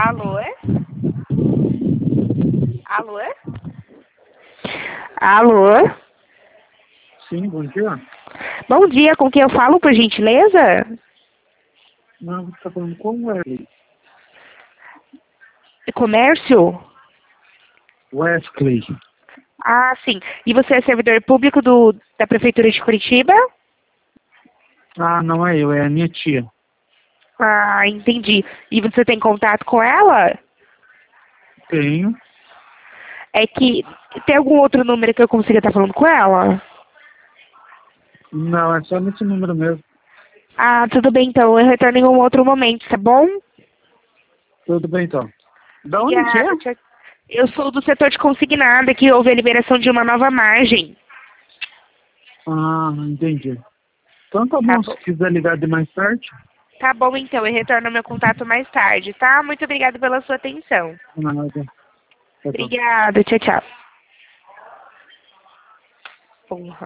Alô? Alô? Alô? Sim, bom dia. Bom dia, com quem eu falo, por gentileza? Não, você está falando com o Wesley. Comércio? Wesley. Ah, sim. E você é servidor público da Prefeitura de Curitiba? Ah, não é eu, é a minha tia. Ah, entendi. E você tem contato com ela? Tenho. É que tem algum outro número que eu consiga estar falando com ela? Não, é só nesse número mesmo. Ah, tudo bem então. Eu retorno em um outro momento, tá bom? Tudo bem, então. Da onde que é? Obrigada. Eu sou do setor de consignada, que houve a liberação de uma nova margem. Ah, entendi. Então tá Tá bom, bom. se quiser ligar de mais tarde. Tá bom então, eu retorno ao meu contato mais tarde, tá? Muito obrigada pela sua atenção. Nada. Tá bom. Obrigada, tchau, tchau. Porra.